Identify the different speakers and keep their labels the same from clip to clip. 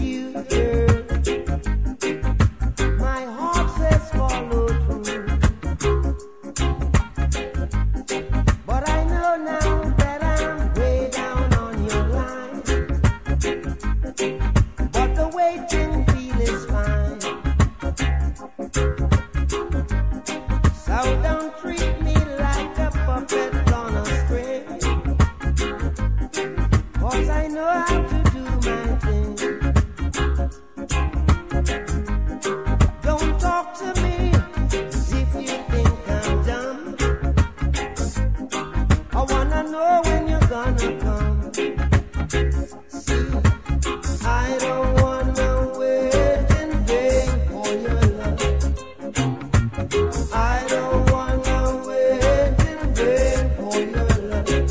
Speaker 1: you, girl. My heart says follow through, but I know now that I'm way down on your line. But the waiting feel is fine. So don't treat me like a puppet on a string, 'cause I know how to do my thing. Don't talk to me as if you think I'm dumb. I wanna know when you're gonna come. See, I don't wanna wait in vain for your love. I don't wanna wait in vain for your love.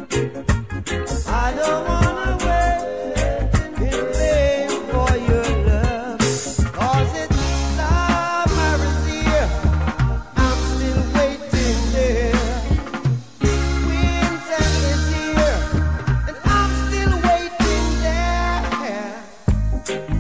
Speaker 1: I don't wanna wait in vain for your love. 'Cause it's summer is here, I'm still waiting there. Winter is here, and I'm still waiting there.